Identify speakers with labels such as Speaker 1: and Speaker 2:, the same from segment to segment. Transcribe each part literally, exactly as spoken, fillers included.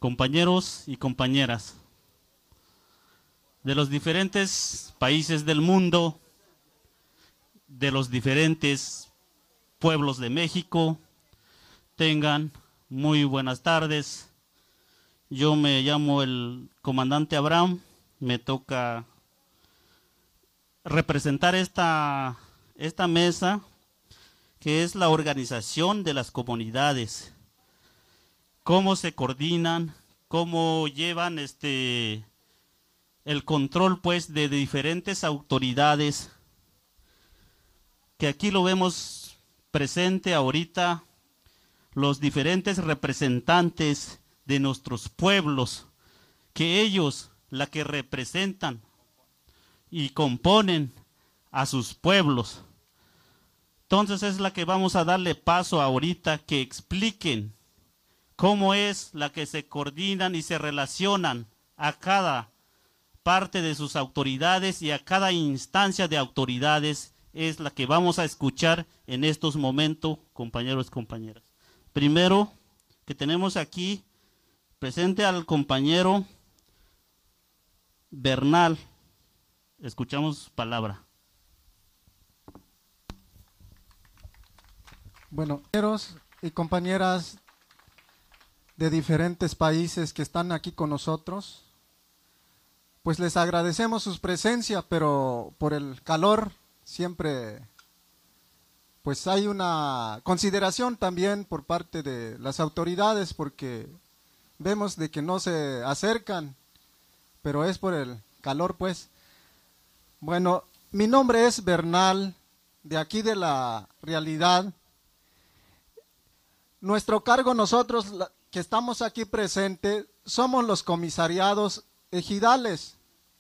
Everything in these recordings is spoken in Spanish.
Speaker 1: compañeros y compañeras de los diferentes países del mundo, de los diferentes pueblos de México, tengan muy buenas tardes. Yo me llamo el comandante Abraham, me toca representar esta, esta mesa, que es la organización de las comunidades, cómo se coordinan, cómo llevan este el control pues de diferentes autoridades, que aquí lo vemos presente ahorita, los diferentes representantes de nuestros pueblos, que ellos la que representan y componen a sus pueblos. Entonces es la que vamos a darle paso ahorita, que expliquen cómo es la que se coordinan y se relacionan a cada parte de sus autoridades y a cada instancia de autoridades. Es la que vamos a escuchar en estos momentos, compañeros y compañeras. Primero, que tenemos aquí presente al compañero Bernal. Escuchamos palabra.
Speaker 2: Bueno, compañeros y compañeras de diferentes países que están aquí con nosotros, pues les agradecemos su presencia, pero por el calor siempre pues hay una consideración también por parte de las autoridades, porque vemos de que no se acercan, pero es por el calor pues. Bueno, mi nombre es Bernal, de aquí de la Realidad. Nuestro cargo, nosotros que estamos aquí presentes, somos los comisariados ejidales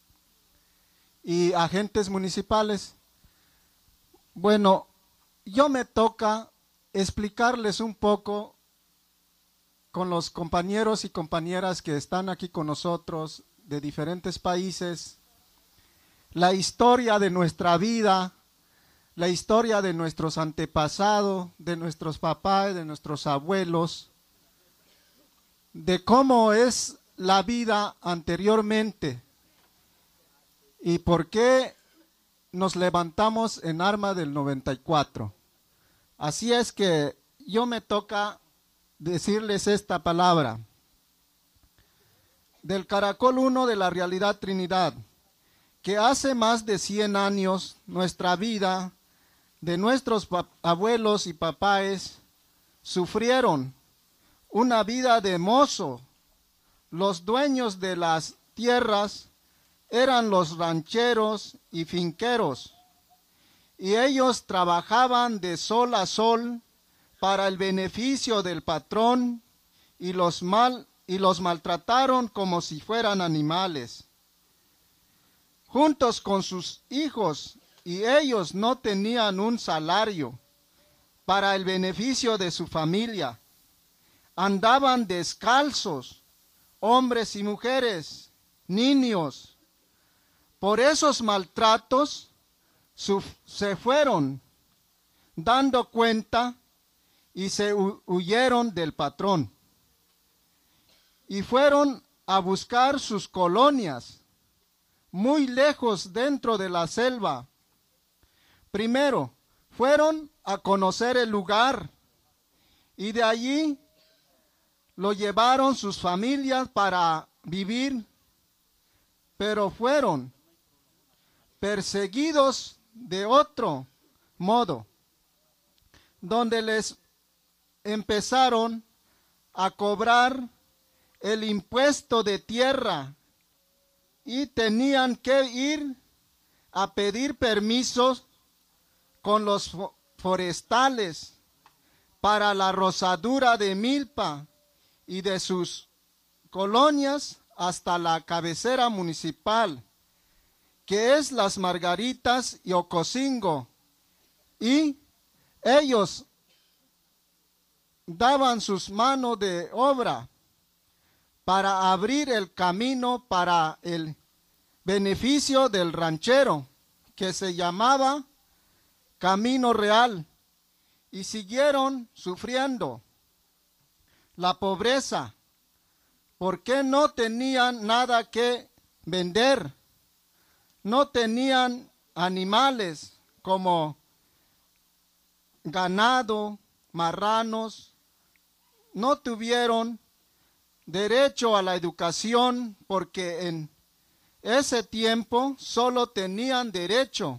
Speaker 2: y agentes municipales. Bueno, yo me toca explicarles un poco con los compañeros y compañeras que están aquí con nosotros de diferentes países, la historia de nuestra vida, la historia de nuestros antepasados, de nuestros papás, de nuestros abuelos, de cómo es la vida anteriormente y por qué nos levantamos en arma del noventa y cuatro. Así es que yo me toca decirles esta palabra. Del Caracol uno de la Realidad Trinidad, que hace más de cien años nuestra vida, de nuestros abuelos y papás, sufrieron una vida de mozo. Los dueños de las tierras eran los rancheros y finqueros, y ellos trabajaban de sol a sol para el beneficio del patrón, y los, mal, y los maltrataron como si fueran animales. Juntos con sus hijos, y ellos no tenían un salario para el beneficio de su familia. Andaban descalzos, hombres y mujeres, niños. Por esos maltratos se fueron dando cuenta y se huyeron del patrón. Y fueron a buscar sus colonias muy lejos dentro de la selva. Primero, fueron a conocer el lugar y de allí lo llevaron sus familias para vivir, pero fueron perseguidos de otro modo, donde les empezaron a cobrar el impuesto de tierra y tenían que ir a pedir permisos con los forestales para la rosadura de milpa y de sus colonias hasta la cabecera municipal, que es Las Margaritas y Ocosingo, y ellos daban sus manos de obra para abrir el camino para el beneficio del ranchero, que se llamaba Camino Real, y siguieron sufriendo la pobreza porque no tenían nada que vender, no tenían animales como ganado, marranos, no tuvieron derecho a la educación porque en ese tiempo solo tenían derecho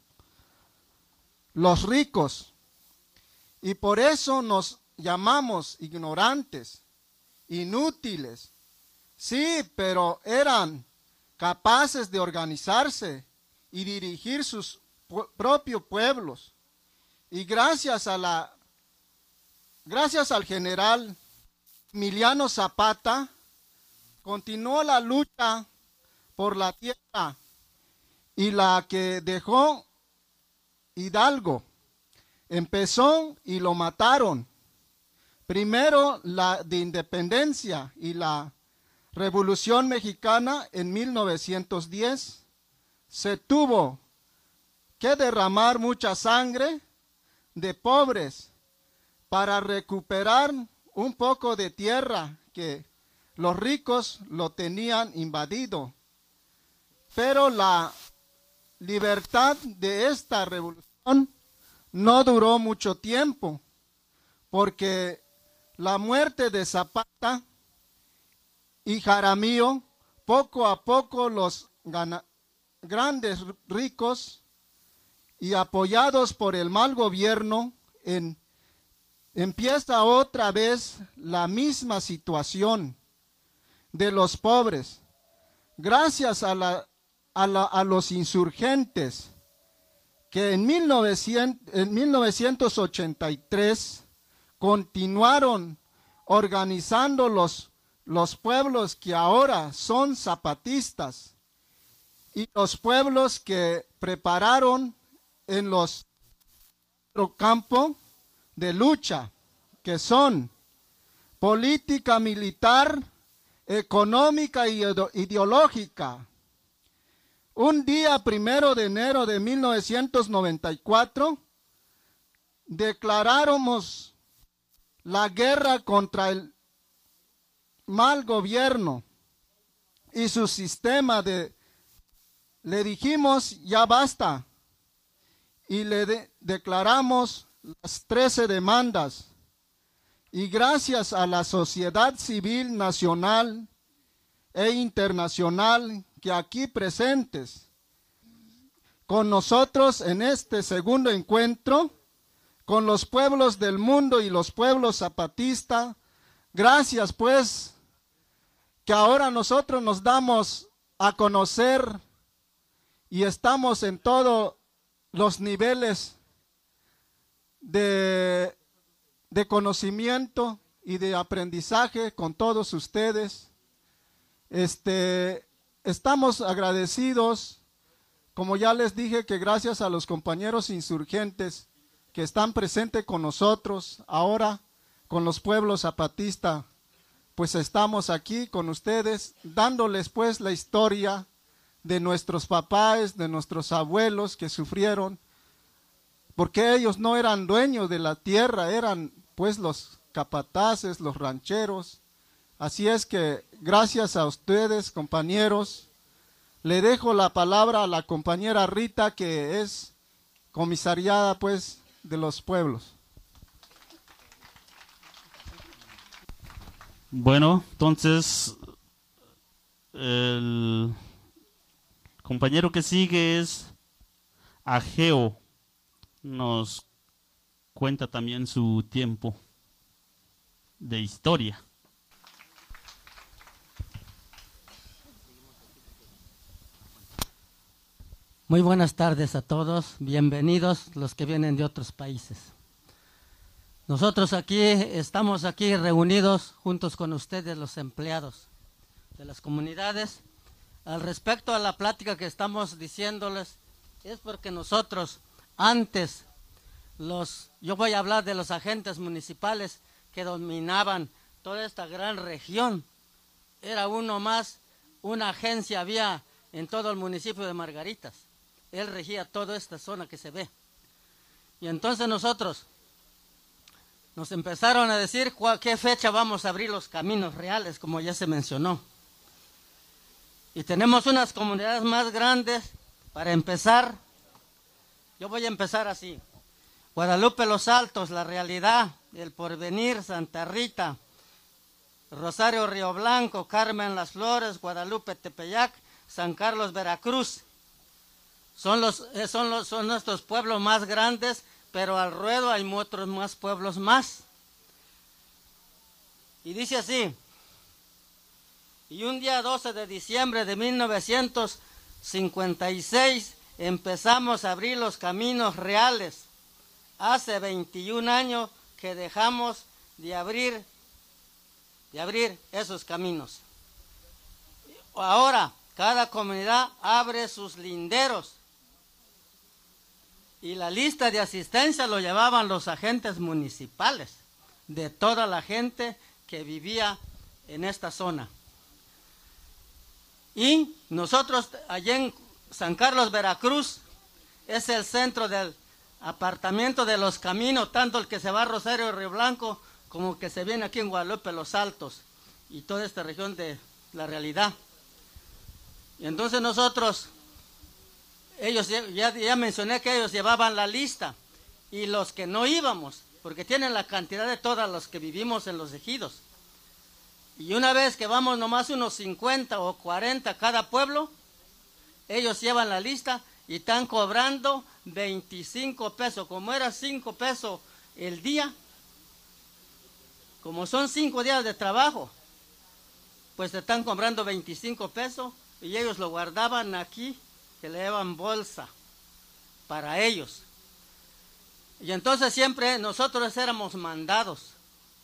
Speaker 2: los ricos, y por eso nos llamamos ignorantes, inútiles. Sí, pero eran capaces de organizarse y dirigir sus pu- propios pueblos. Y gracias a la gracias al general Emiliano Zapata continuó la lucha por la tierra, y la que dejó Hidalgo empezó y lo mataron. Primero la de independencia y la Revolución Mexicana en mil novecientos diez. Se tuvo que derramar mucha sangre de pobres para recuperar un poco de tierra que los ricos lo tenían invadido. Pero la libertad de esta revolución no duró mucho tiempo, porque la muerte de Zapata y Jaramillo, poco a poco los gana- grandes ricos y apoyados por el mal gobierno, en, empieza otra vez la misma situación de los pobres. Gracias a, la, a, la, a los insurgentes que en, mil novecientos, en mil novecientos ochenta y tres continuaron organizando los, los pueblos que ahora son zapatistas, y los pueblos que prepararon en los campos de lucha, que son política militar, económica y ideológica. Un día primero de enero de mil novecientos noventa y cuatro declaráramos la guerra contra el mal gobierno y su sistema de, le dijimos ya basta, y le de, declaramos las trece demandas, y gracias a la sociedad civil nacional e internacional que aquí presentes con nosotros en este segundo encuentro con los pueblos del mundo y los pueblos zapatistas, gracias pues que ahora nosotros nos damos a conocer y estamos en todos los niveles de, de conocimiento y de aprendizaje con todos ustedes. Este, estamos agradecidos, como ya les dije, que gracias a los compañeros insurgentes que están presentes con nosotros ahora, con los pueblos zapatistas, pues estamos aquí con ustedes, dándoles pues la historia de nuestros papás, de nuestros abuelos que sufrieron, porque ellos no eran dueños de la tierra, eran pues los capataces, los rancheros. Así es que gracias a ustedes, compañeros, le dejo la palabra a la compañera Rita, que es comisariada pues de los pueblos.
Speaker 1: Bueno, entonces el compañero que sigue es Ageo. Nos cuenta también su tiempo de historia.
Speaker 3: Muy buenas tardes a todos, bienvenidos los que vienen de otros países. Nosotros aquí estamos aquí reunidos juntos con ustedes, los empleados de las comunidades. Al respecto a la plática que estamos diciéndoles, es porque nosotros antes, los, yo voy a hablar de los agentes municipales que dominaban toda esta gran región. Era uno más, una agencia había en todo el municipio de Margaritas. Él regía toda esta zona que se ve. Y entonces nosotros, nos empezaron a decir cuál, qué fecha vamos a abrir los caminos reales, como ya se mencionó. Y tenemos unas comunidades más grandes. Para empezar, yo voy a empezar así. Guadalupe Los Altos, La Realidad, El Porvenir, Santa Rita, Rosario Río Blanco, Carmen Las Flores, Guadalupe Tepeyac, San Carlos Veracruz. Son, los, son, los, son nuestros pueblos más grandes, pero al ruedo hay otros más pueblos más. Y dice así: y un día doce de diciembre de mil novecientos cincuenta y seis empezamos a abrir los caminos reales. Hace veintiún años que dejamos de abrir, de abrir esos caminos. Ahora cada comunidad abre sus linderos. Y la lista de asistencia lo llevaban los agentes municipales de toda la gente que vivía en esta zona. Y nosotros allá en San Carlos, Veracruz, es el centro del apartamiento de los caminos, tanto el que se va a Rosario Río Blanco como el que se viene aquí en Guadalupe Los Altos y toda esta región de La Realidad. Y entonces nosotros, ellos ya, ya mencioné que ellos llevaban la lista, y los que no íbamos, porque tienen la cantidad de todos los que vivimos en los ejidos. Y una vez que vamos nomás unos cincuenta o cuarenta cada pueblo, ellos llevan la lista y están cobrando veinticinco pesos. Como era cinco pesos el día, como son cinco días de trabajo, pues te están cobrando veinticinco pesos y ellos lo guardaban aquí, que le llevan bolsa para ellos. Y entonces siempre nosotros éramos mandados.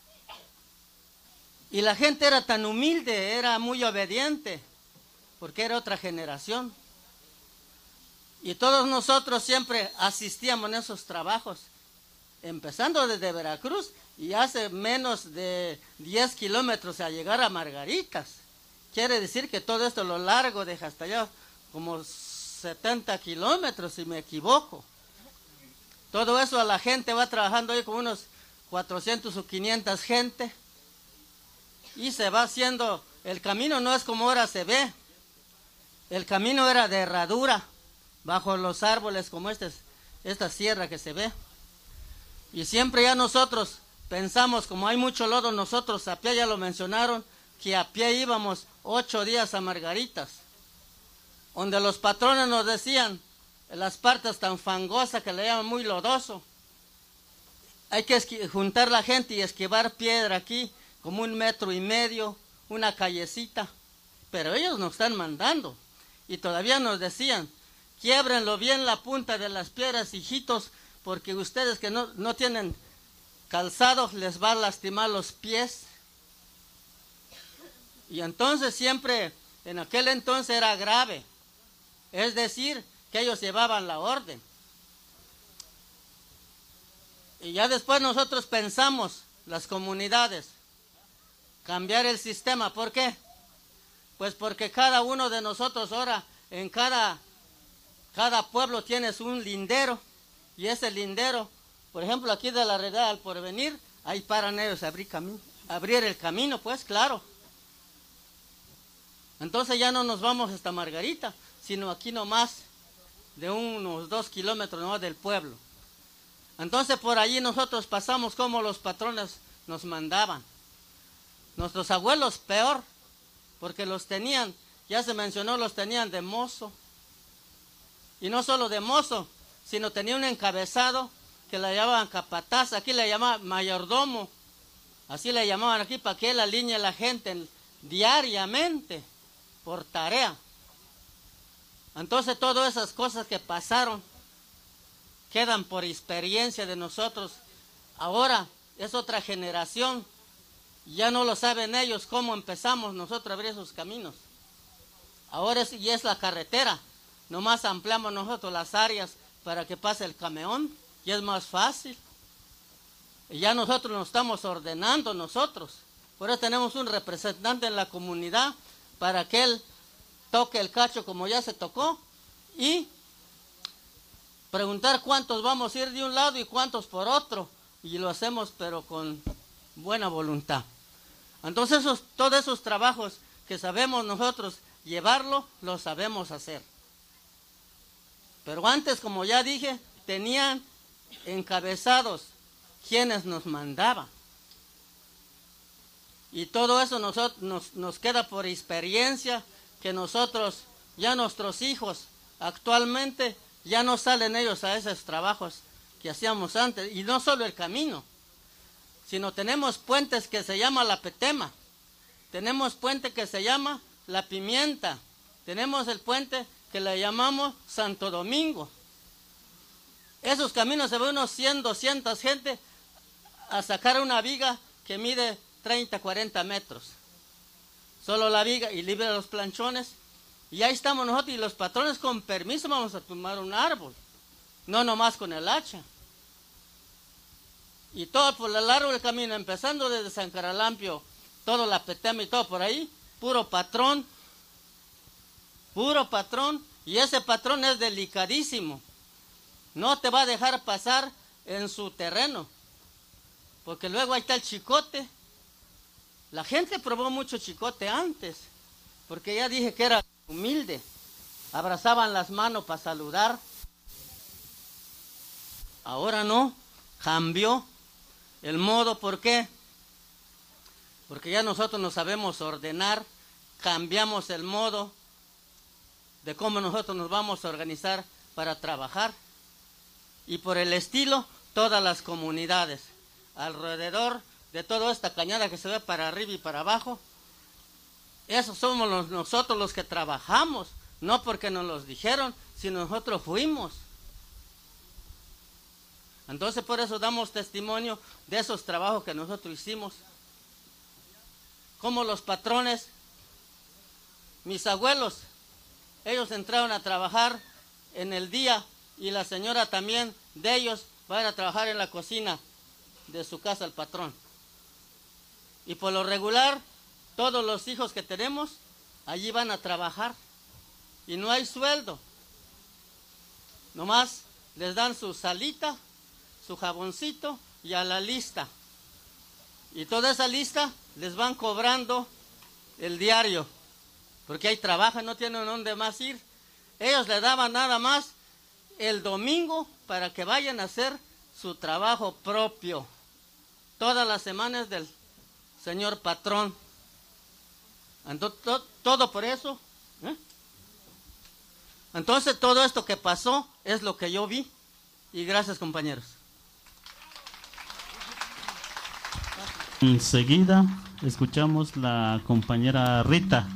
Speaker 3: Y la gente era tan humilde, era muy obediente, porque era otra generación. Y todos nosotros siempre asistíamos en esos trabajos, empezando desde Veracruz, y hace menos de diez kilómetros a llegar a Margaritas. Quiere decir que todo esto lo largo deja hasta allá como setenta kilómetros, si me equivoco. Todo eso a la gente va trabajando ahí con unos cuatrocientos o quinientas gente. Y se va haciendo, el camino no es como ahora se ve. El camino era de herradura, bajo los árboles como este, esta sierra que se ve. Y siempre ya nosotros pensamos, como hay mucho lodo, nosotros a pie, ya lo mencionaron, que a pie íbamos ocho días a Margaritas, donde los patrones nos decían, en las partes tan fangosas que le llaman muy lodoso, hay que juntar la gente y esquivar piedra aquí, como un metro y medio, una callecita, pero ellos nos están mandando, y todavía nos decían, quiébrenlo bien la punta de las piedras, hijitos, porque ustedes que no, no tienen calzados les va a lastimar los pies. Y entonces siempre, en aquel entonces era grave, es decir, que ellos llevaban la orden. Y ya después nosotros pensamos, las comunidades, cambiar el sistema. ¿Por qué? Pues porque cada uno de nosotros ahora, en cada, cada pueblo tienes un lindero, y ese lindero, por ejemplo, aquí de La Realidad al Porvenir, ahí paran ellos a abrir, camino, abrir el camino, pues claro. Entonces ya no nos vamos hasta Margarita, sino aquí nomás, de unos dos kilómetros nomás del pueblo. Entonces por allí nosotros pasamos como los patrones nos mandaban. Nuestros abuelos peor, porque los tenían, ya se mencionó, los tenían de mozo. Y no solo de mozo, sino tenía un encabezado que le llamaban capataz, aquí le llamaban mayordomo, así le llamaban aquí, para que él alinee a la gente diariamente, por tarea. Entonces todas esas cosas que pasaron quedan por experiencia de nosotros. Ahora es otra generación, ya no lo saben ellos cómo empezamos nosotros a abrir esos caminos. Ahora es, y es la carretera, nomás ampliamos nosotros las áreas para que pase el camión, y es más fácil. Y ya nosotros nos estamos ordenando nosotros. Por eso tenemos un representante en la comunidad para que él toque el cacho como ya se tocó y preguntar cuántos vamos a ir de un lado y cuántos por otro. y lo hacemos pero con buena voluntad. Entonces esos, todos esos trabajos que sabemos nosotros llevarlo, lo sabemos hacer. Pero antes, como ya dije, tenían encabezados quienes nos mandaban. Y todo eso nosotros, nos, nos queda por experiencia, que nosotros, ya nuestros hijos, actualmente ya no salen ellos a esos trabajos que hacíamos antes. Y no solo el camino, sino tenemos puentes que se llama la Petema, tenemos puente que se llama la Pimienta, tenemos el puente que le llamamos Santo Domingo. Esos caminos se ven unos cien, doscientas gente a sacar una viga que mide treinta, cuarenta metros. Solo la viga y libre los planchones. Y ahí estamos nosotros y los patrones con permiso vamos a tumbar un árbol. No nomás con el hacha. Y todo por el largo del camino, empezando desde San Caralampio, todo la Petema y todo por ahí, puro patrón. Puro patrón. Y ese patrón es delicadísimo. No te va a dejar pasar en su terreno. Porque luego ahí está el chicote. La gente probó mucho chicote antes. Porque ya dije que era humilde. Abrazaban las manos para saludar. Ahora no. Cambió el modo. ¿Por qué? Porque ya nosotros nos sabemos ordenar. Cambiamos el modo de cómo nosotros nos vamos a organizar para trabajar. Y por el estilo, todas las comunidades alrededor de toda esta cañada que se ve para arriba y para abajo, esos somos los, nosotros los que trabajamos, no porque nos los dijeron, sino nosotros fuimos. Entonces por eso damos testimonio de esos trabajos que nosotros hicimos. Como los patrones, mis abuelos, ellos entraron a trabajar en el día y la señora también de ellos va a ir a trabajar en la cocina de su casa el patrón. Y por lo regular, todos los hijos que tenemos, allí van a trabajar. Y no hay sueldo. Nomás les dan su salita, su jaboncito y a la lista. Y toda esa lista les van cobrando el diario. Porque ahí trabajan, no tienen dónde más ir. Ellos le daban nada más el domingo para que vayan a hacer su trabajo propio. Todas las semanas del señor patrón. Entonces, to, todo por eso. ¿eh? Entonces todo esto que pasó es lo que yo vi. Y gracias, compañeros.
Speaker 1: Enseguida escuchamos la compañera Rita.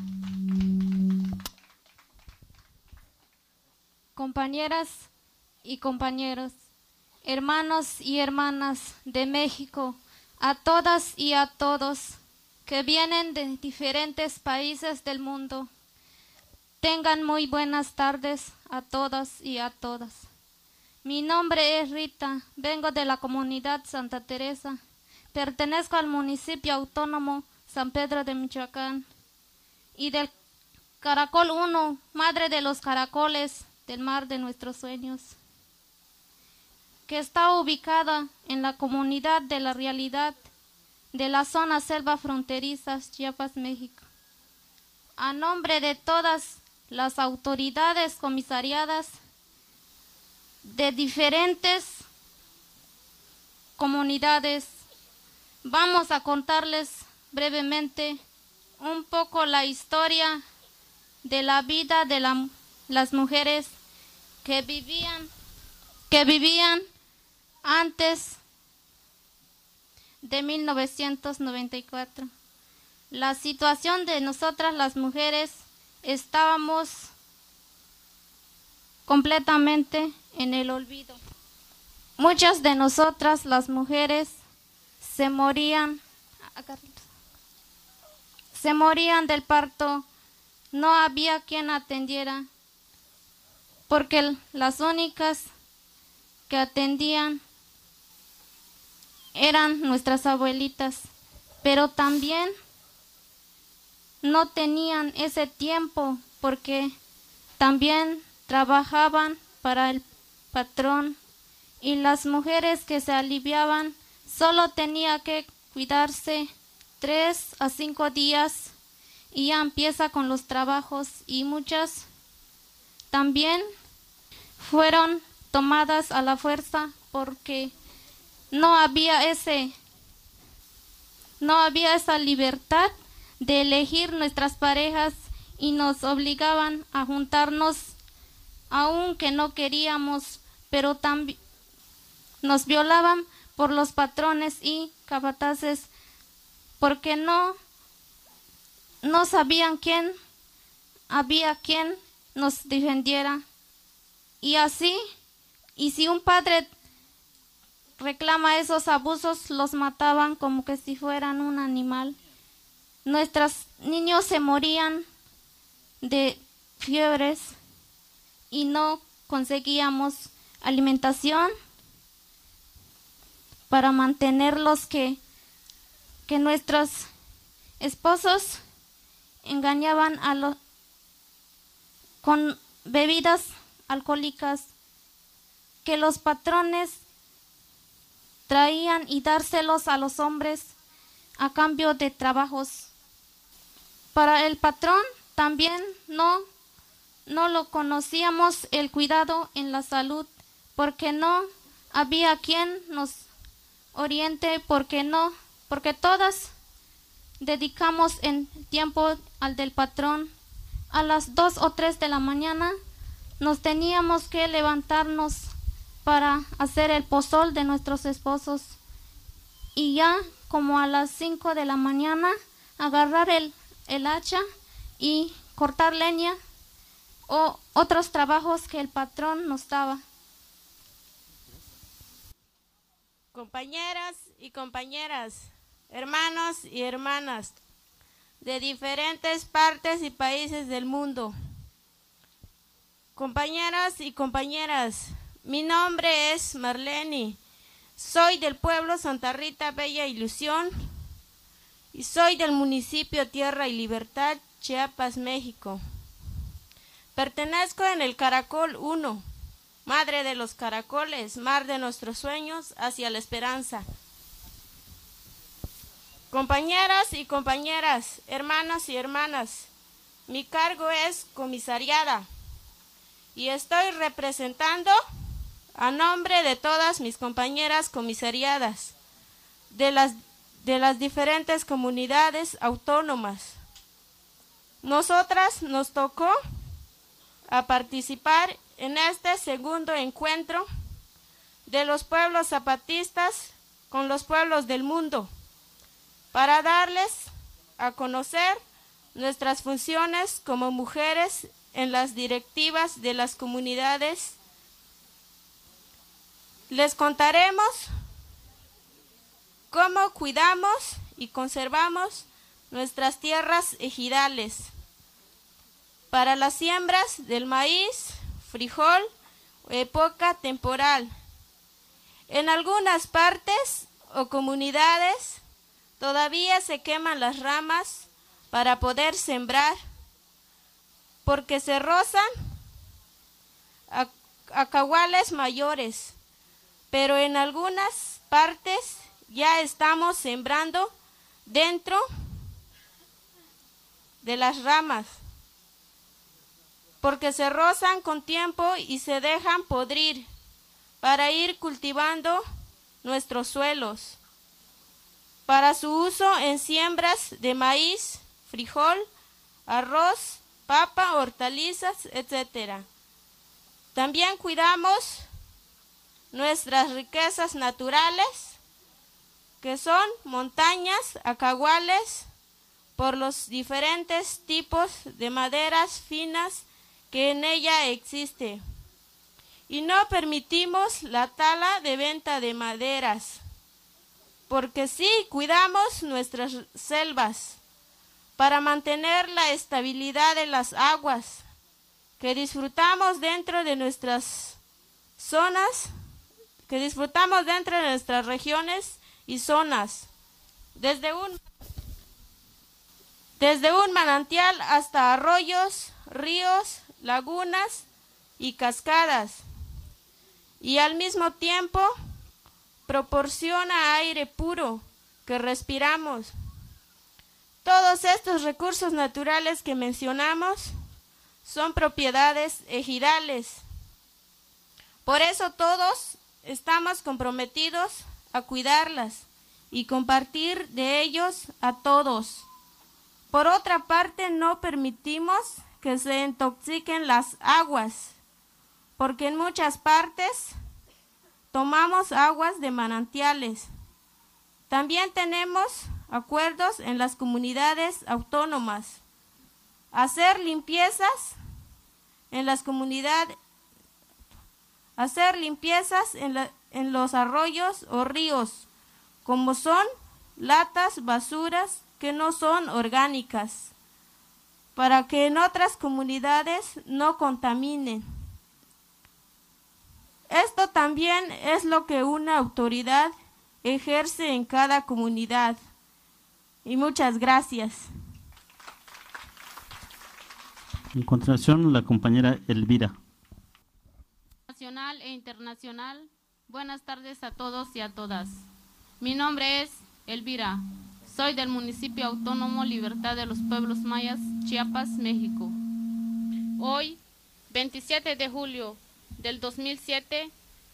Speaker 4: Compañeras y compañeros, hermanos y hermanas de México, a todas y a todos que vienen de diferentes países del mundo, tengan muy buenas tardes a todas y a todas. Mi nombre es Rita, vengo de la comunidad Santa Teresa, pertenezco al municipio autónomo San Pedro de Michoacán y del Caracol uno, madre de los caracoles del mar de nuestros sueños, que está ubicada en la comunidad de la realidad de la zona selva fronteriza Chiapas, México. A nombre de todas las autoridades comisariadas de diferentes comunidades, vamos a contarles brevemente un poco la historia de la vida de la, las mujeres que vivían, que vivían antes de mil novecientos noventa y cuatro. La situación de nosotras las mujeres estábamos completamente en el olvido. Muchas de nosotras las mujeres se morían, se morían del parto, no había quien atendiera, porque las únicas que atendían eran nuestras abuelitas, pero también no tenían ese tiempo porque también trabajaban para el patrón y las mujeres que se aliviaban Solo tenía que cuidarse tres a cinco días y ya empieza con los trabajos, y muchas también fueron tomadas a la fuerza porque no había ese no había esa libertad de elegir nuestras parejas y nos obligaban a juntarnos aunque no queríamos, pero también nos violaban por los patrones y capataces porque no no sabían quién había quien nos defendiera. Y así, y si un padre reclama esos abusos, los mataban como que si fueran un animal. Nuestros niños se morían de fiebres y no conseguíamos alimentación para mantenerlos, que, que nuestros esposos engañaban a los con bebidas alcohólicas que los patrones traían y dárselos a los hombres a cambio de trabajos. Para el patrón también no, no lo conocíamos el cuidado en la salud, porque no había quien nos oriente, porque no, porque todas dedicamos en tiempo al del patrón. A las dos o tres de la mañana nos teníamos que levantarnos para hacer el pozol de nuestros esposos, y ya como a las cinco de la mañana agarrar el, el hacha y cortar leña o otros trabajos que el patrón nos daba.
Speaker 5: Compañeras y compañeras, hermanos y hermanas de diferentes partes y países del mundo, compañeras y compañeras, mi nombre es Marlene, soy del pueblo Santa Rita Bella Ilusión y soy del municipio Tierra y Libertad, Chiapas, México. Pertenezco en el Caracol uno, madre de los caracoles, mar de nuestros sueños hacia la esperanza. Compañeras y compañeras, hermanos y hermanas, mi cargo es comisariada y estoy representando a nombre de todas mis compañeras comisariadas de las, de las diferentes comunidades autónomas. Nosotras nos tocó a participar en este segundo encuentro de los pueblos zapatistas con los pueblos del mundo, para darles a conocer nuestras funciones como mujeres en las directivas de las comunidades. Les contaremos cómo cuidamos y conservamos nuestras tierras ejidales para las siembras del maíz, frijol o época temporal. En algunas partes o comunidades todavía se queman las ramas para poder sembrar, porque se rozan a, a cahuales mayores, pero en algunas partes ya estamos sembrando dentro de las ramas, porque se rozan con tiempo y se dejan podrir para ir cultivando nuestros suelos, para su uso en siembras de maíz, frijol, arroz, papa, hortalizas, etcétera. También cuidamos nuestras riquezas naturales, que son montañas, acahuales, por los diferentes tipos de maderas finas que en ella existe. Y no permitimos la tala de venta de maderas, porque sí cuidamos nuestras selvas para mantener la estabilidad de las aguas que disfrutamos dentro de nuestras zonas, que disfrutamos dentro de nuestras regiones y zonas, desde un, desde un manantial hasta arroyos, ríos, lagunas y cascadas, y al mismo tiempo proporciona aire puro que respiramos. Todos estos recursos naturales que mencionamos son propiedades ejidales. Por eso todos estamos comprometidos a cuidarlas y compartir de ellos a todos. Por otra parte, no permitimos que se intoxiquen las aguas, porque en muchas partes tomamos aguas de manantiales. También tenemos acuerdos en las comunidades autónomas. Hacer limpiezas en las comunidades, hacer limpiezas en, la, en los arroyos o ríos, como son latas, basuras que no son orgánicas, para que en otras comunidades no contaminen. Esto también es lo que una autoridad ejerce en cada comunidad. Y muchas gracias.
Speaker 1: En continuación, la compañera Elvira.
Speaker 6: Nacional e internacional, buenas tardes a todos y a todas. Mi nombre es Elvira, soy del municipio autónomo Libertad de los Pueblos Mayas, Chiapas, México. Hoy, veintisiete de julio del dos mil siete,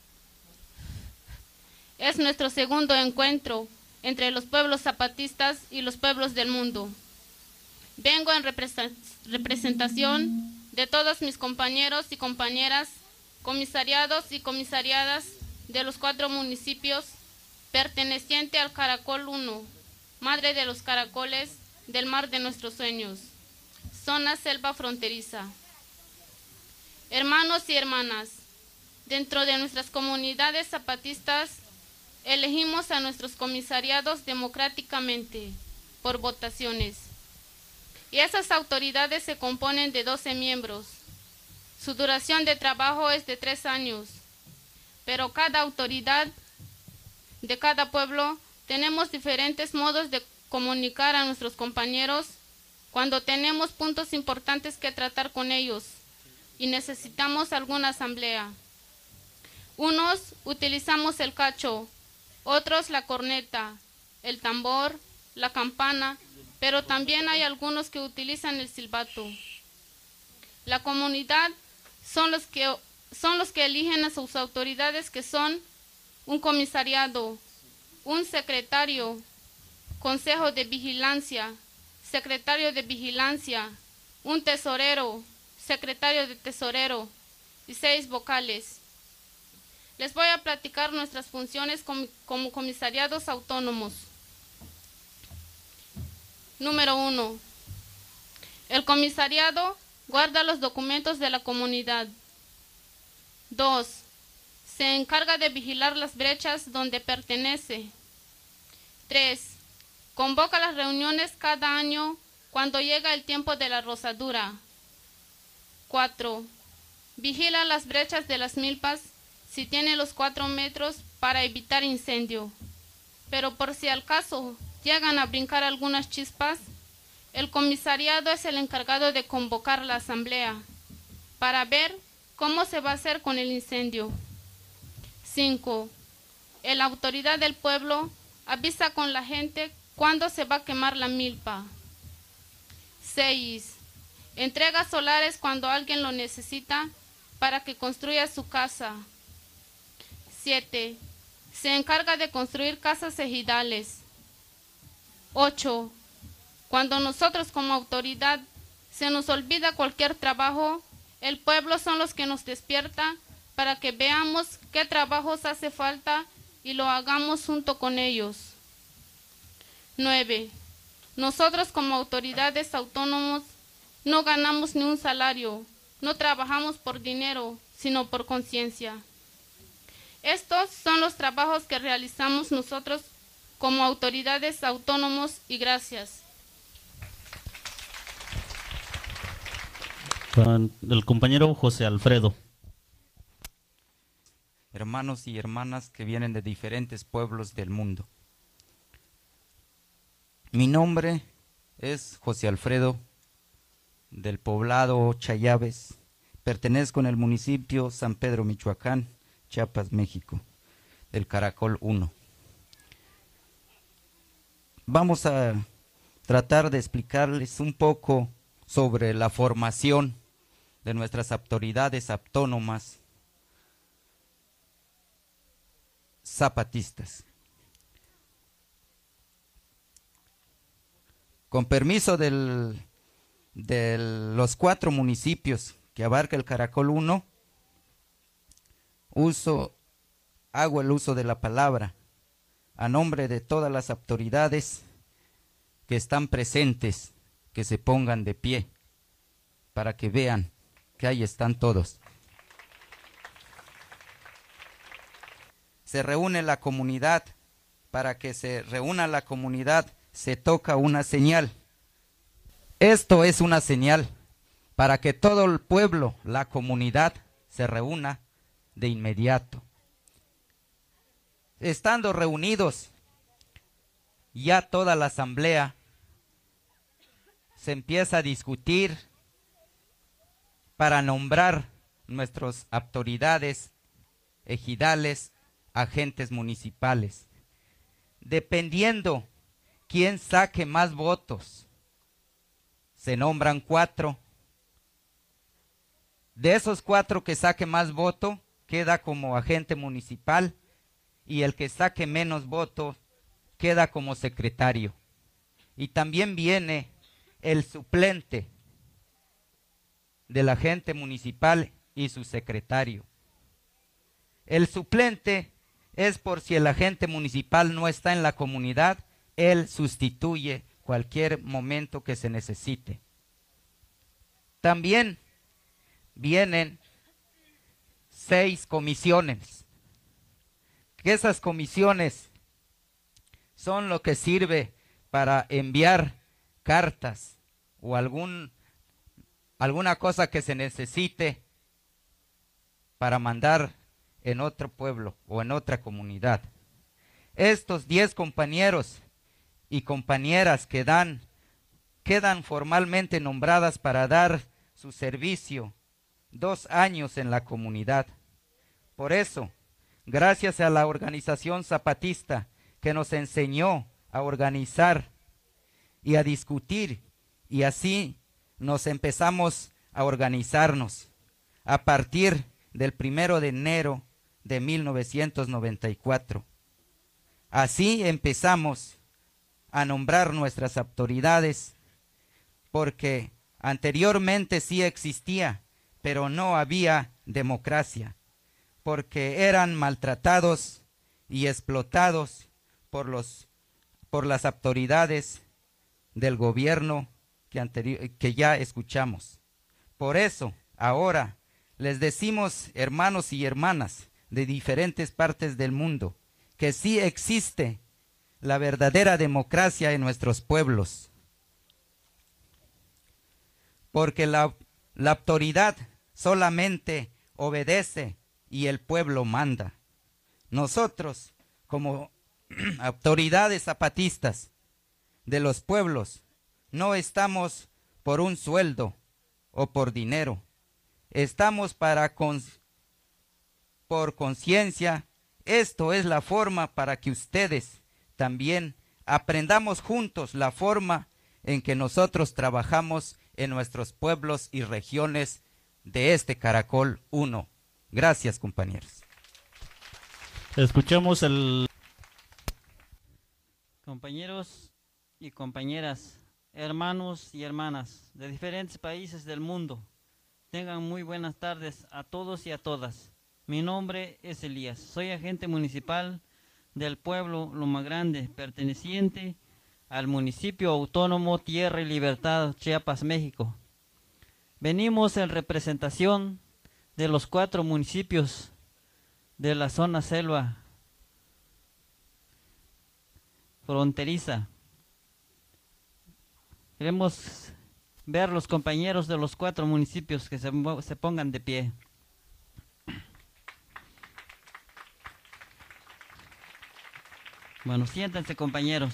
Speaker 6: es nuestro segundo encuentro entre los pueblos zapatistas y los pueblos del mundo. Vengo en representación de todos mis compañeros y compañeras, comisariados y comisariadas de los cuatro municipios perteneciente al Caracol uno, Madre de los Caracoles del Mar de Nuestros Sueños, zona selva fronteriza. Hermanos y hermanas, dentro de nuestras comunidades zapatistas, elegimos a nuestros comisariados democráticamente, por votaciones. Y esas autoridades se componen de doce miembros. Su duración de trabajo es de tres años, pero cada autoridad de cada pueblo tenemos diferentes modos de comunicar a nuestros compañeros cuando tenemos puntos importantes que tratar con ellos y necesitamos alguna asamblea. Unos utilizamos el cacho, otros la corneta, el tambor, la campana, pero también hay algunos que utilizan el silbato. La comunidad son los que, son los que eligen a sus autoridades, que son un comisariado, un secretario, consejo de vigilancia, secretario de vigilancia, un tesorero, secretario de tesorero y seis vocales. Les voy a platicar nuestras funciones como, como comisariados autónomos. Número uno. El comisariado guarda los documentos de la comunidad. Dos. Se encarga de vigilar las brechas donde pertenece. Tres. Convoca las reuniones cada año cuando llega el tiempo de la rosadura. Cuatro. Vigila las brechas de las milpas si tiene los cuatro metros para evitar incendio. Pero por si al caso llegan a brincar algunas chispas, el comisariado es el encargado de convocar la asamblea para ver cómo se va a hacer con el incendio. Cinco. La autoridad del pueblo avisa con la gente cuándo se va a quemar la milpa. Seis. Entrega solares cuando alguien lo necesita para que construya su casa. Siete. Se encarga de construir casas ejidales. Ocho. Cuando nosotros como autoridad se nos olvida cualquier trabajo, el pueblo son los que nos despierta para que veamos qué trabajos hace falta y lo hagamos junto con ellos. Nueve. Nosotros como autoridades autónomos no ganamos ni un salario, no trabajamos por dinero, sino por conciencia. Estos son los trabajos que realizamos nosotros como autoridades autónomos y gracias.
Speaker 1: El compañero José Alfredo.
Speaker 7: Hermanos y hermanas que vienen de diferentes pueblos del mundo. Mi nombre es José Alfredo, del poblado Chayaves. Pertenezco en el municipio San Pedro, Michoacán, Chiapas, México. del Caracol uno. Vamos a tratar de explicarles un poco sobre la formación de nuestras autoridades autónomas zapatistas. Con permiso del, de los cuatro municipios que abarca el Caracol uno, uso, hago el uso de la palabra a nombre de todas las autoridades que están presentes, que se pongan de pie para que vean que ahí están todos. Se reúne la comunidad. Para que se reúna la comunidad se toca una señal. Esto es una señal para que todo el pueblo, la comunidad, se reúna de inmediato. Estando reunidos, ya toda la asamblea se empieza a discutir para nombrar nuestras autoridades ejidales, agentes municipales. Dependiendo quién saque más votos, se nombran cuatro. De esos cuatro que saque más voto, queda como agente municipal, y el que saque menos votos queda como secretario. Y también viene el suplente del agente municipal y su secretario. El suplente es por si el agente municipal no está en la comunidad, él sustituye cualquier momento que se necesite. También vienen seis comisiones, que esas comisiones son lo que sirve para enviar cartas o algún, alguna cosa que se necesite para mandar en otro pueblo o en otra comunidad. Estos diez compañeros y compañeras que dan, quedan formalmente nombradas para dar su servicio dos años en la comunidad. Por eso, gracias a la organización zapatista que nos enseñó a organizar y a discutir, y así nos empezamos a organizarnos a partir del primero de enero de mil novecientos noventa y cuatro. Así empezamos a nombrar nuestras autoridades, porque anteriormente sí existía, pero no había democracia, porque eran maltratados y explotados por los por las autoridades del gobierno que, anteri- que ya escuchamos. Por eso, ahora les decimos, hermanos y hermanas de diferentes partes del mundo, que sí existe la verdadera democracia en nuestros pueblos. Porque la, la autoridad solamente obedece y el pueblo manda. Nosotros, como autoridades zapatistas de los pueblos, no estamos por un sueldo o por dinero. Estamos para con, por conciencia. Esto es la forma para que ustedes también aprendamos juntos la forma en que nosotros trabajamos en nuestros pueblos y regiones de este Caracol uno. Gracias, compañeros.
Speaker 1: Escuchamos el...
Speaker 3: Compañeros y compañeras, hermanos y hermanas de diferentes países del mundo, tengan muy buenas tardes a todos y a todas. Mi nombre es Elías, soy agente municipal del pueblo Loma Grande, perteneciente al municipio autónomo Tierra y Libertad, Chiapas, México. Venimos en representación de los cuatro municipios de la zona selva fronteriza. Queremos ver los compañeros de los cuatro municipios que se, se pongan de pie. Bueno, siéntense, compañeros.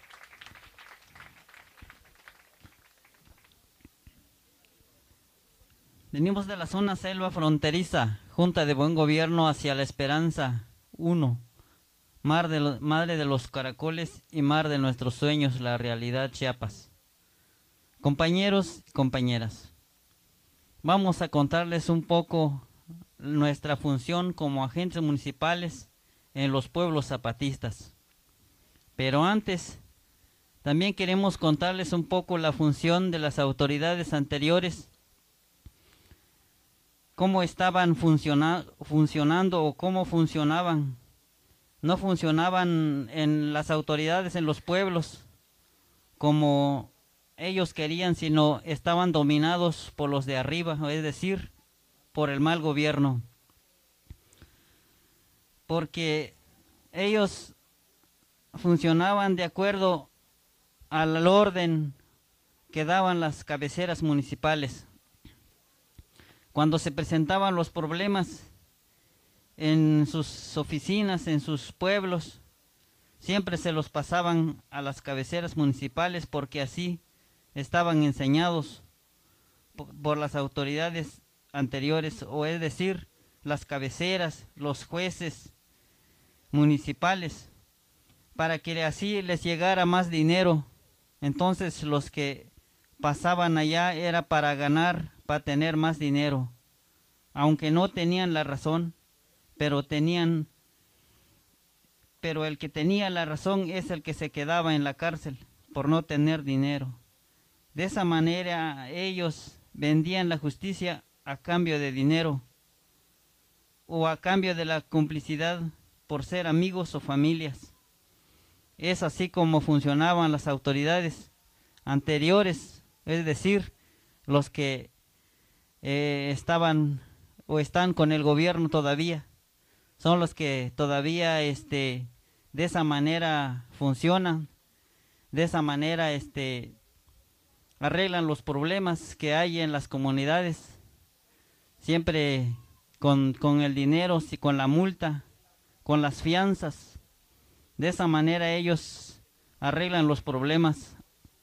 Speaker 3: Venimos de la zona selva fronteriza, Junta de Buen Gobierno hacia la Esperanza uno,
Speaker 8: mar de lo, madre de los caracoles y mar de nuestros sueños, la realidad Chiapas. Compañeros y compañeras, vamos a contarles un poco nuestra función como agentes municipales en los pueblos zapatistas. Pero antes, también queremos contarles un poco la función de las autoridades anteriores, cómo estaban funciona, funcionando o cómo funcionaban. No funcionaban en las autoridades en los pueblos como ellos querían, sino estaban dominados por los de arriba, es decir, por el mal gobierno. Porque ellos funcionaban de acuerdo al orden que daban las cabeceras municipales. Cuando se presentaban los problemas en sus oficinas, en sus pueblos, siempre se los pasaban a las cabeceras municipales porque así estaban enseñados por las autoridades anteriores, o es decir, las cabeceras, los jueces municipales, para que así les llegara más dinero. Entonces los que pasaban allá era para ganar, para tener más dinero, aunque no tenían la razón, pero tenían, pero el que tenía la razón es el que se quedaba en la cárcel por no tener dinero. De esa manera ellos vendían la justicia a cambio de dinero o a cambio de la complicidad por ser amigos o familias. Es así como funcionaban las autoridades anteriores, es decir, los que eh, estaban o están con el gobierno todavía. Son los que todavía este, de esa manera funcionan, de esa manera este, arreglan los problemas que hay en las comunidades, siempre con, con el dinero, y con la multa, con las fianzas. De esa manera ellos arreglan los problemas.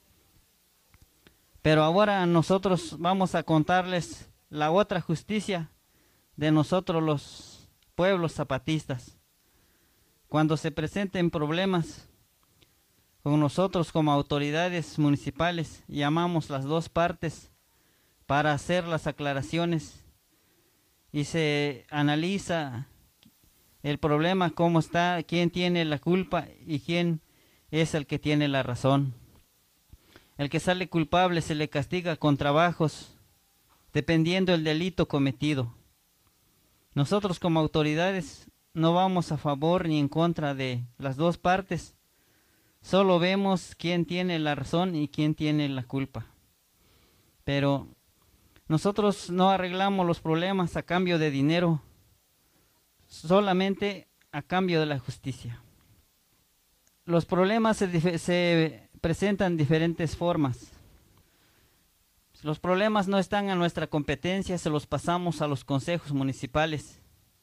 Speaker 8: Pero ahora nosotros vamos a contarles la otra justicia de nosotros los pueblos zapatistas. Cuando se presenten problemas con nosotros como autoridades municipales, llamamos las dos partes para hacer las aclaraciones y se analiza el problema, cómo está, quién tiene la culpa y quién es el que tiene la razón. El que sale culpable se le castiga con trabajos, dependiendo del delito cometido. Nosotros como autoridades no vamos a favor ni en contra de las dos partes, solo vemos quién tiene la razón y quién tiene la culpa. Pero nosotros no arreglamos los problemas a cambio de dinero, solamente a cambio de la justicia. Los problemas se, se presentan de diferentes formas. Los problemas no están en nuestra competencia, se los pasamos a los consejos municipales.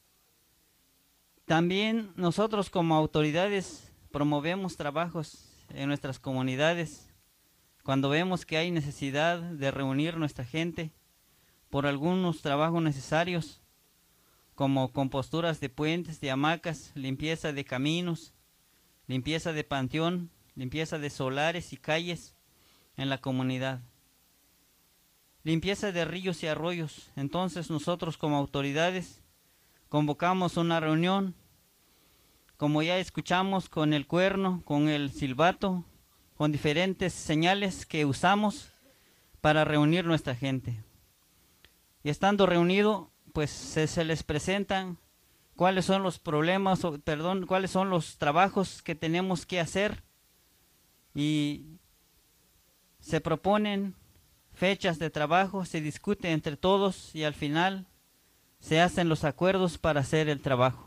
Speaker 8: También nosotros como autoridades promovemos trabajos en nuestras comunidades. Cuando vemos que hay necesidad de reunir nuestra gente por algunos trabajos necesarios, como composturas de puentes, de hamacas, limpieza de caminos, limpieza de panteón, limpieza de solares y calles en la comunidad, limpieza de ríos y arroyos. Entonces nosotros como autoridades convocamos una reunión, como ya escuchamos, con el cuerno, con el silbato, con diferentes señales que usamos para reunir nuestra gente. Y estando reunido, pues se, se les presentan cuáles son los problemas, o, perdón, cuáles son los trabajos que tenemos que hacer, y se proponen fechas de trabajo, se discute entre todos y al final se hacen los acuerdos para hacer el trabajo.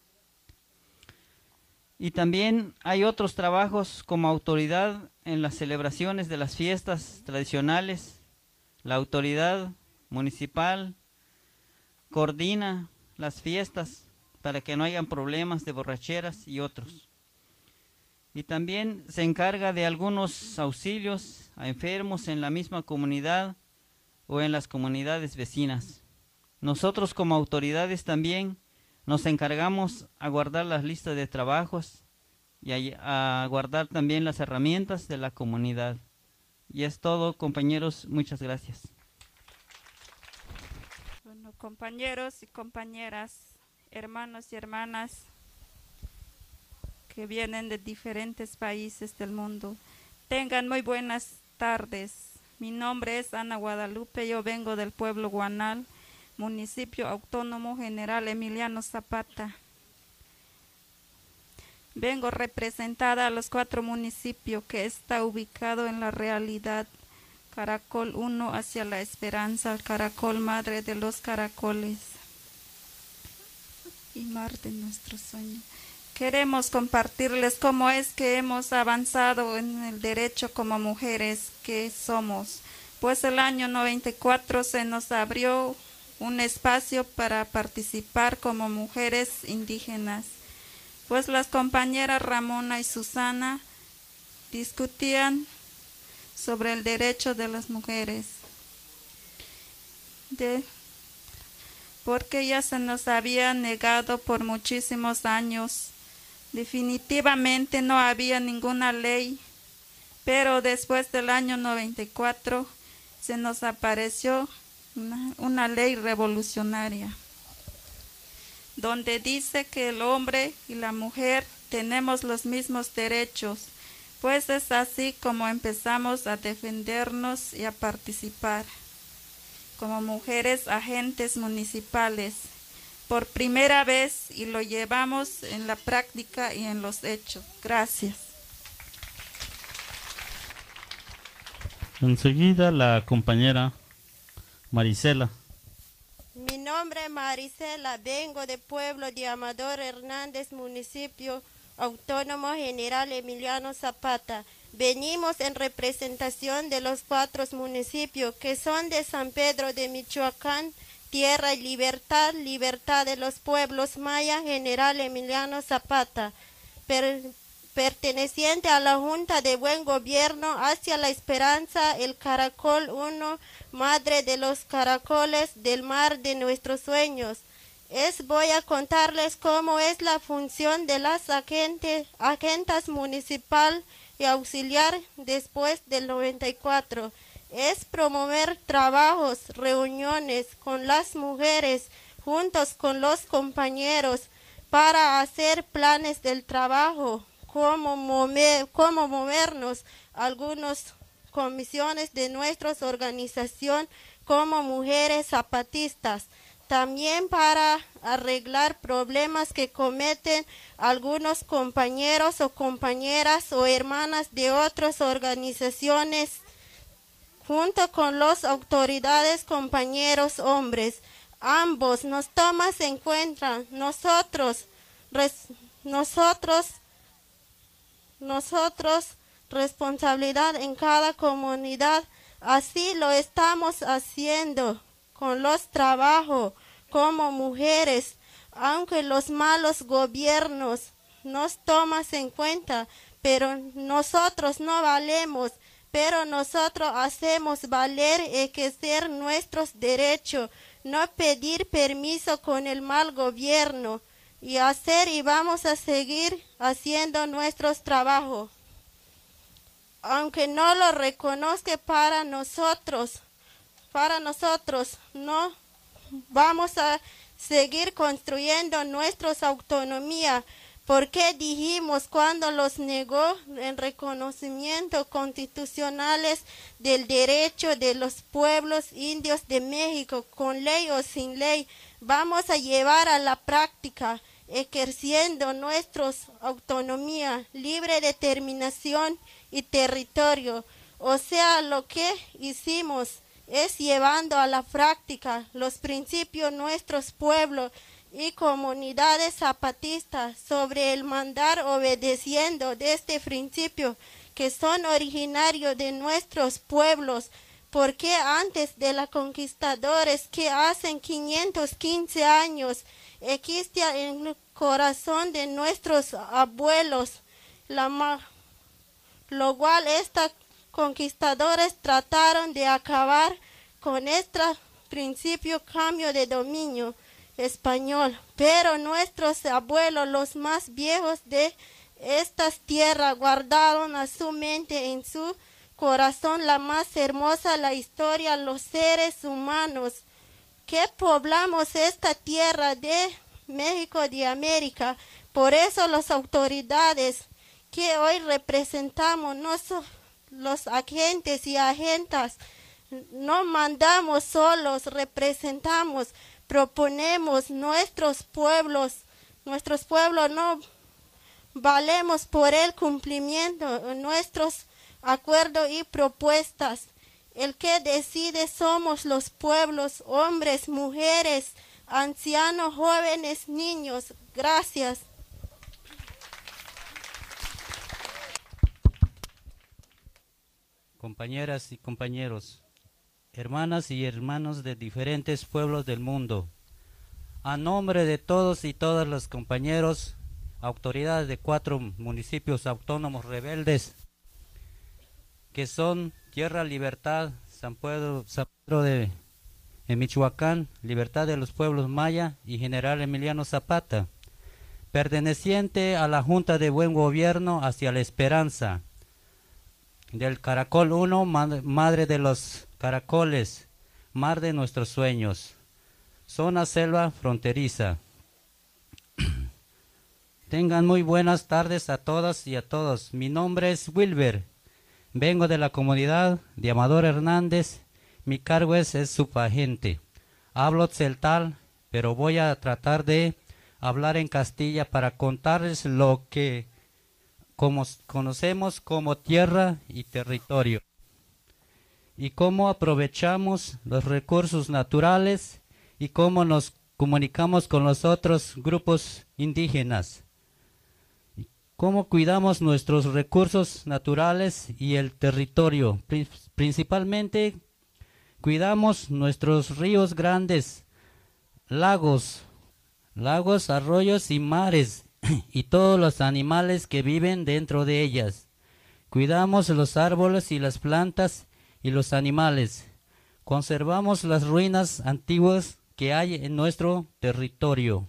Speaker 8: Y también hay otros trabajos como autoridad en las celebraciones de las fiestas tradicionales. La autoridad municipal coordina las fiestas para que no hayan problemas de borracheras y otros. Y también se encarga de algunos auxilios a enfermos en la misma comunidad o en las comunidades vecinas. Nosotros como autoridades también Nos encargamos a guardar las listas de trabajos y a, a guardar también las herramientas de la comunidad. Y es todo, compañeros, muchas gracias.
Speaker 9: Bueno, compañeros y compañeras, hermanos y hermanas que vienen de diferentes países del mundo, tengan muy buenas tardes. Mi nombre es Ana Guadalupe, yo vengo del pueblo Guanal, municipio autónomo General Emiliano Zapata. Vengo representada a los cuatro municipios que está ubicado en la realidad Caracol uno hacia la Esperanza, Caracol madre de los caracoles y mar de nuestro sueño. Queremos compartirles cómo es que hemos avanzado en el derecho como mujeres que somos, pues el año noventa y cuatro se nos abrió un espacio para participar como mujeres indígenas, pues las compañeras Ramona y Susana discutían sobre el derecho de las mujeres, de, porque ya se nos había negado por muchísimos años. Definitivamente no había ninguna ley, pero después del año noventa y cuatro se nos apareció una, una ley revolucionaria, donde dice que el hombre y la mujer tenemos los mismos derechos, pues es así como empezamos a defendernos y a participar como mujeres agentes municipales por primera vez, y lo llevamos en la práctica y en los hechos. Gracias.
Speaker 1: Enseguida la compañera Marisela.
Speaker 10: Mi nombre es Marisela, vengo del pueblo de Amador Hernández, municipio autónomo General Emiliano Zapata. Venimos en representación de los cuatro municipios que son de San Pedro de Michoacán, Tierra y Libertad, Libertad de los pueblos maya, General Emiliano Zapata, per, perteneciente a la Junta de Buen Gobierno hacia la Esperanza, el Caracol uno, madre de los caracoles del mar de nuestros sueños. Es, voy a contarles cómo es la función de las agentes, agentas municipal y auxiliar después del noventa y cuatro. Es promover trabajos, reuniones con las mujeres, juntos con los compañeros, para hacer planes del trabajo, cómo, mover, cómo movernos, algunas comisiones de nuestra organización como mujeres zapatistas. También para arreglar problemas que cometen algunos compañeros o compañeras o hermanas de otras organizaciones, junto con las autoridades, compañeros hombres. Ambos nos tomas en cuenta, nosotros, res, nosotros, nosotros, responsabilidad en cada comunidad, así lo estamos haciendo con los trabajos como mujeres, aunque los malos gobiernos nos toman en cuenta, pero nosotros no valemos, pero nosotros hacemos valer y ejercer nuestros derechos, no pedir permiso con el mal gobierno, y hacer y vamos a seguir haciendo nuestros trabajos. Aunque no lo reconozca para nosotros, para nosotros no vamos a seguir construyendo nuestra autonomía, porque dijimos cuando los negó el reconocimiento constitucionales del derecho de los pueblos indios de México, con ley o sin ley, vamos a llevar a la práctica, ejerciendo nuestra autonomía, libre determinación y territorio. O sea, lo que hicimos es llevando a la práctica los principios de nuestros pueblos y comunidades zapatistas sobre el mandar, obedeciendo de este principio que son originarios de nuestros pueblos, porque antes de los conquistadores que hacen quinientos quince años existía en el corazón de nuestros abuelos, la, lo cual estos conquistadores trataron de acabar con este principio cambio de dominio, español, pero nuestros abuelos, los más viejos de estas tierras, guardaron a su mente, en su corazón, la más hermosa la historia, los seres humanos que poblamos esta tierra de México de América. Por eso las autoridades que hoy representamos, nosotros, los agentes y agentas, no mandamos solos, representamos, proponemos nuestros pueblos, nuestros pueblos no valemos por el cumplimiento de nuestros acuerdos y propuestas. El que decide somos los pueblos, hombres, mujeres, ancianos, jóvenes, niños. Gracias.
Speaker 1: Compañeras y compañeros, hermanas y hermanos de diferentes pueblos del mundo, a nombre de todos y todas los compañeros, autoridades de cuatro municipios autónomos rebeldes, que son Tierra Libertad, San Pedro, San Pedro de, de Michoacán, Libertad de los Pueblos Maya y General Emiliano Zapata, perteneciente a la Junta de Buen Gobierno hacia la Esperanza, del Caracol uno, madre de los caracoles, mar de nuestros sueños, zona selva fronteriza. Tengan muy buenas tardes a todas y a todos. Mi nombre es Wilber, vengo de la comunidad de Amador Hernández, mi cargo es, es subagente. Hablo celtal, pero voy a tratar de hablar en Castilla para contarles lo que como conocemos como tierra y territorio, y cómo aprovechamos los recursos naturales y cómo nos comunicamos con los otros grupos indígenas, cómo cuidamos nuestros recursos naturales y el territorio. Principalmente cuidamos nuestros ríos grandes, lagos, lagos, arroyos y mares, y todos los animales que viven dentro de ellas. Cuidamos los árboles y las plantas y los animales. Conservamos las ruinas antiguas que hay en nuestro territorio.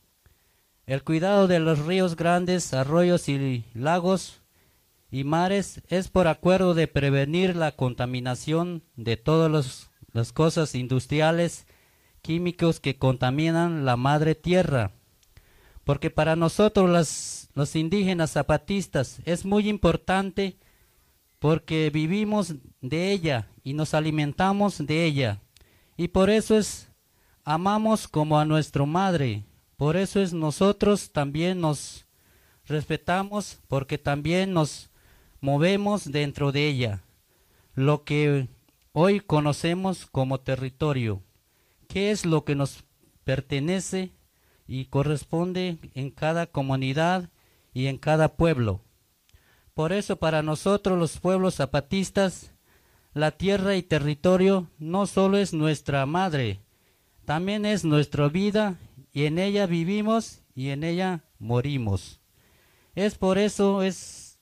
Speaker 1: El cuidado de los ríos grandes, arroyos y lagos y mares es por acuerdo de prevenir la contaminación de todas las cosas industriales, químicos que contaminan la madre tierra. Porque para nosotros las, los indígenas zapatistas es muy importante porque vivimos de ella y nos alimentamos de ella. Y por eso es, amamos como a nuestra madre. Por eso es nosotros también nos respetamos porque también nos movemos dentro de ella. Lo que hoy conocemos como territorio. ¿Qué es lo que nos pertenece y corresponde en cada comunidad y en cada pueblo? Por eso para nosotros los pueblos zapatistas, la tierra y territorio no solo es nuestra madre, también es nuestra vida y en ella vivimos y en ella morimos. Es por eso es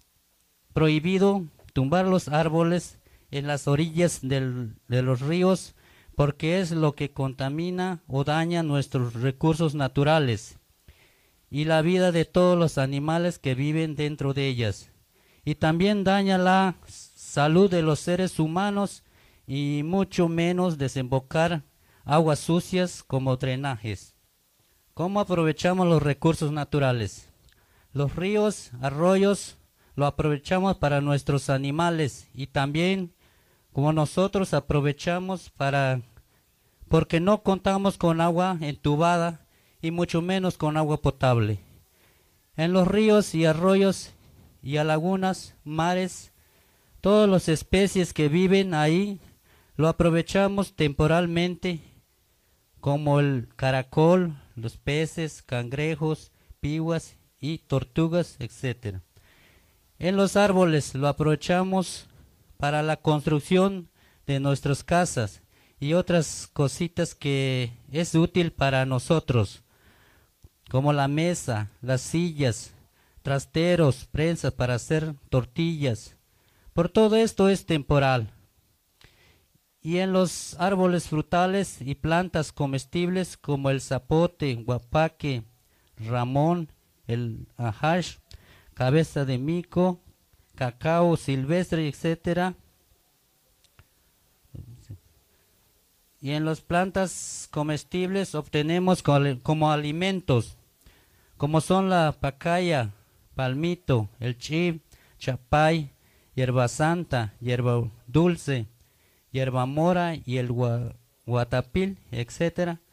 Speaker 1: prohibido tumbar los árboles en las orillas del, de los ríos, porque es lo que contamina o daña nuestros recursos naturales y la vida de todos los animales que viven dentro de ellas. Y también daña la salud de los seres humanos y mucho menos desembocar aguas sucias como drenajes. ¿Cómo aprovechamos los recursos naturales? Los ríos, arroyos, lo aprovechamos para nuestros animales y también como nosotros aprovechamos para, porque no contamos con agua entubada y mucho menos con agua potable. En los ríos y arroyos y a lagunas, mares, todas las especies que viven ahí lo aprovechamos temporalmente, como el caracol, los peces, cangrejos, pihuas y tortugas, etcétera. En los árboles lo aprovechamos para la construcción de nuestras casas y otras cositas que es útil para nosotros, como la mesa, las sillas, trasteros, prensas para hacer tortillas. Por todo esto es temporal.
Speaker 11: Y en los árboles frutales y plantas comestibles como el zapote, guapaque, ramón, el ajash, cabeza de mico, cacao silvestre, etcétera. Y en las plantas comestibles obtenemos como alimentos, como son la pacaya, palmito, el chib, chapay, hierba santa, hierba dulce, hierba mora y el guatapil, etcétera.